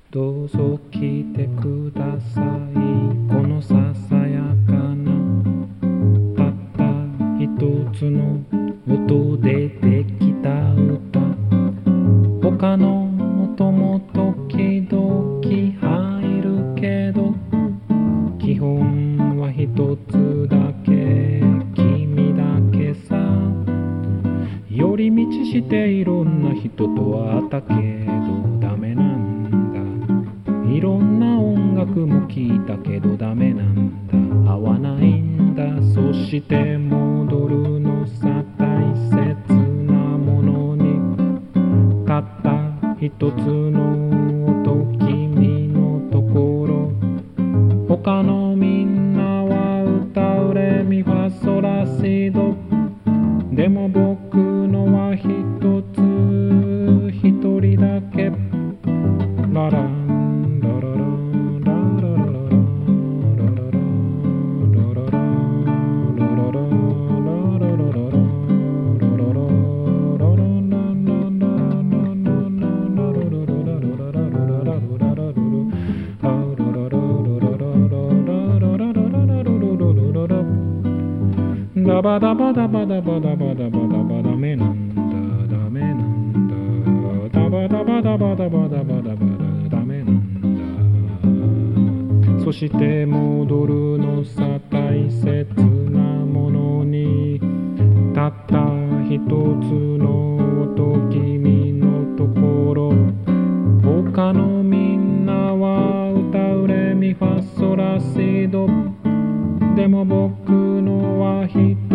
どうぞ来てください。このささやかなたった一つの音でできた歌、他の音も時々入るけど、基本は一つだけ、君だけさ。寄り道していろんな人と会ったけどダメなんだ。いろんな音楽も聴いたけどダメなんだ。合わないんだ。そして戻るのさ、大切なものに。たった一つの音、君のところ。他のみんなは歌うレミファソラシド。でも僕のは一つ、一人だけ。ラランララランララララランララランララランララランララララランララランラダバダバダバダバダバダバダバダメなんだ、ダメなんだ。ダバダバダバダバダバダバダダメなんだ。そして戻るのさ、大切なものに。たった一つの音、君のところ。他のみんなは歌うレミファソラシド。でも僕のは一つ。